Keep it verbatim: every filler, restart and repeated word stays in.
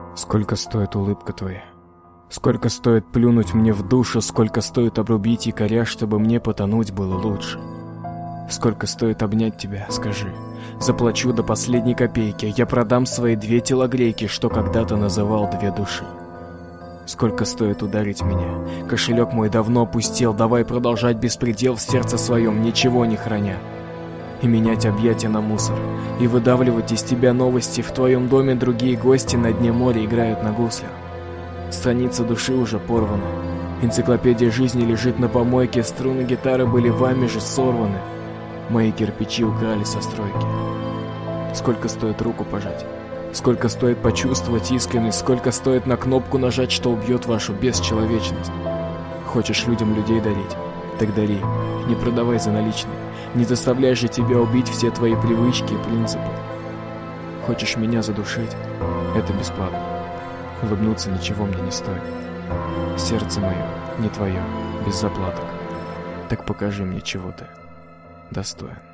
Сколько стоит улыбка твоя? Сколько стоит плюнуть мне в душу? Сколько стоит обрубить якоря, чтобы мне потонуть было лучше? Сколько стоит обнять тебя, скажи? Заплачу до последней копейки. Я продам свои две телогрейки, что когда-то называл две души. Сколько стоит ударить меня? Кошелек мой давно опустел. Давай продолжать беспредел в сердце своем, ничего не храня. И менять объятия на мусор. И выдавливать из тебя новости. В твоем доме другие гости на дне моря играют на гуслях. Страница души уже порвана. Энциклопедия жизни лежит на помойке. Струны гитары были вами же сорваны. Мои кирпичи украли со стройки. Сколько стоит руку пожать? Сколько стоит почувствовать искренность? Сколько стоит на кнопку нажать, что убьет вашу бесчеловечность? Хочешь людям людей дарить? Так дари. Не продавай за наличные. Не заставляй же тебя убить все твои привычки и принципы. Хочешь меня задушить? Это бесплатно. Улыбнуться ничего мне не стоит. Сердце мое не твое, без заплаток. Так покажи мне, чего ты достоин.